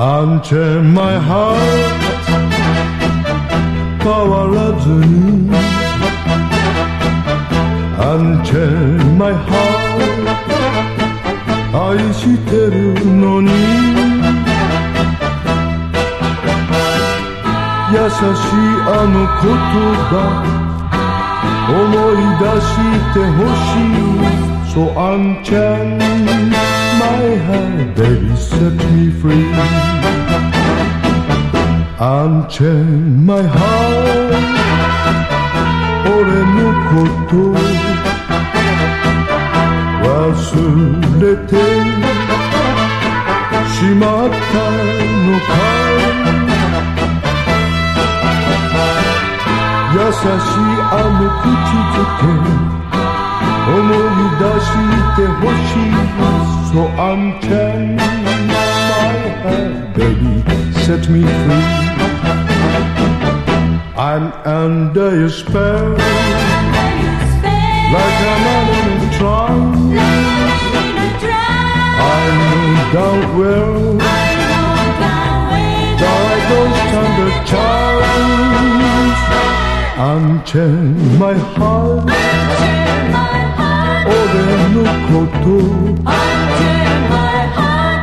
Unchain my heart変わらずに Unchain my heart 愛してるのに優しいあの言葉思い出してほしい So unchain my heart baby set me free Unchain my heart 俺のこと忘れてしまったのか優しいあの口づけ思い出してほしい So unchain my heart baby set me free I'm under your spell like I'm under a trance I know down well by those tender charms Unchain my heart 俺のこと